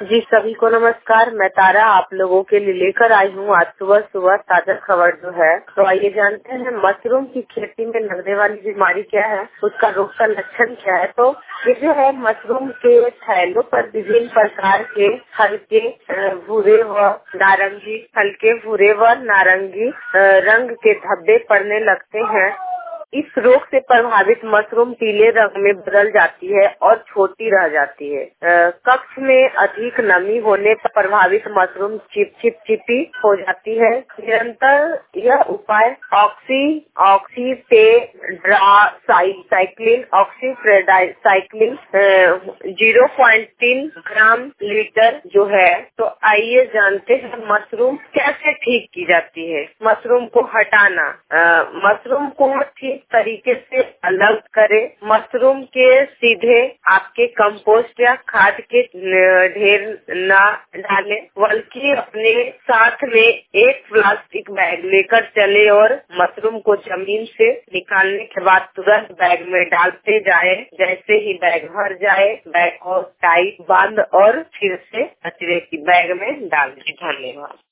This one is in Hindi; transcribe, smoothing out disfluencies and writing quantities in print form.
जी सभी को नमस्कार। मैं तारा आप लोगों के लिए लेकर आई हूँ आज सुबह सुबह ताजा खबर जो है। तो आइए जानते हैं मशरूम की खेती में लगने वाली बीमारी क्या है, उसका रोग का लक्षण क्या है। तो ये जो है मशरूम के थैलों पर विभिन्न प्रकार के हल्के भूरे व नारंगी रंग के धब्बे पड़ने लगते हैं। इस रोग से प्रभावित मशरूम पीले रंग में बदल जाती है और छोटी रह जाती है। कक्ष में अधिक नमी होने पर प्रभावित मशरूम चिपचिपी हो जाती है। निरंतर यह उपाय ऑक्सीप्रेडासाइक्लिन 0.3 ग्राम लीटर जो है। तो आइए जानते हैं मशरूम कैसे ठीक की जाती है। मशरूम को हटाना, मशरूम को ठीक तरीके से अलग करें। मशरूम के सीधे आपके कंपोस्ट या खाद के ढेर न डालें, बल्कि अपने साथ में एक प्लास्टिक बैग लेकर चले और मशरूम को जमीन से निकालने के बाद तुरंत बैग में डालते जाएं। जैसे ही बैग भर जाए बैग को टाइट बांध और फिर से कचरे की बैग में डाल दें। धन्यवाद।